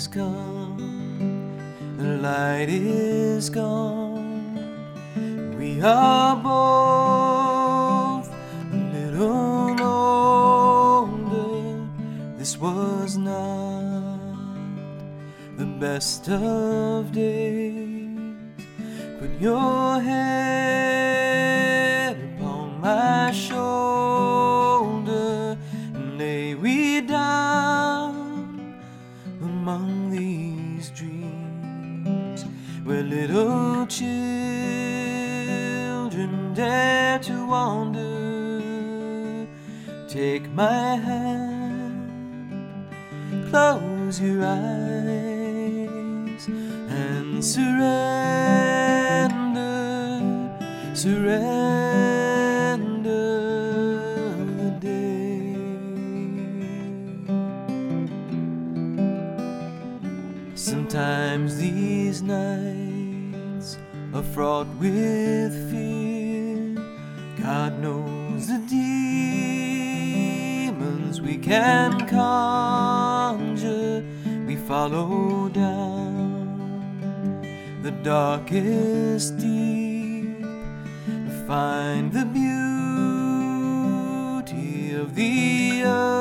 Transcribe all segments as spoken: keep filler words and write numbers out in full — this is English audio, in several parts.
has come, the light is gone. We are both a little older. This was not the best of days. Put your head upon my shoulder and lay we down among these dreams where little children dare to wander. Take my hand, close your eyes and surrender, surrender the day. Sometimes these nights are fraught with fear. God knows the demons we can conjure. We follow down the darkest deep to find the beauty of the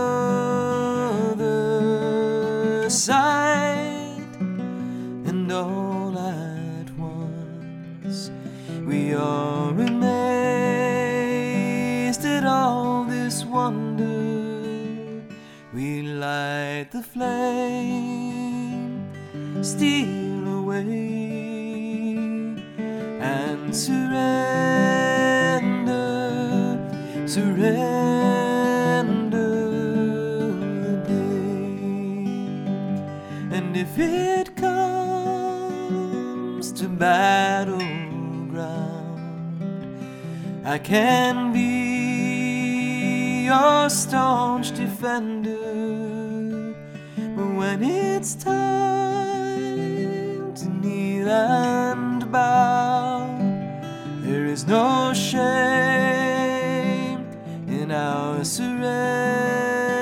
other side. And all at once we are amazed at all this wonder. We light the flame, steal away, and surrender, surrender the day. And if it comes to battleground, I can be your staunch defender. But when it's time to kneel and bow, there is no shame in our surrender.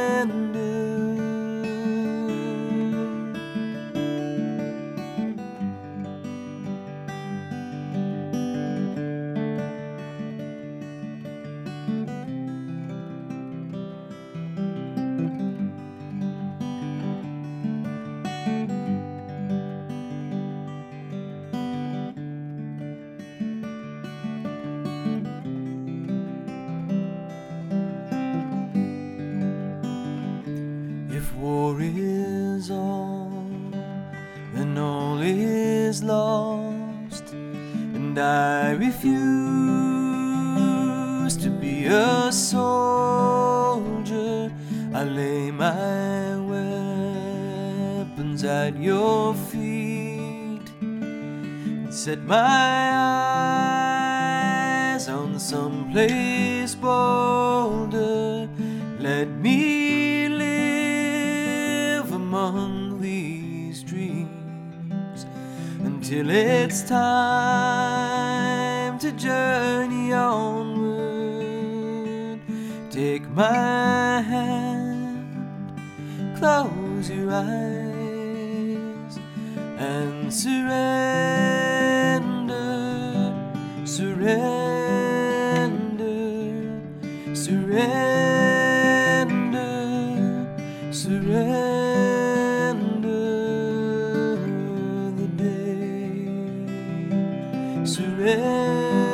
If war is all, then all is lost, and I refuse to be a soldier. I lay my weapons at your feet and set my eyes on some place bolder. Let me live among these dreams until it's time to journey onward. Take my hand, close your eyes, and surrender, surrender, surrender, surrender the day, surrender.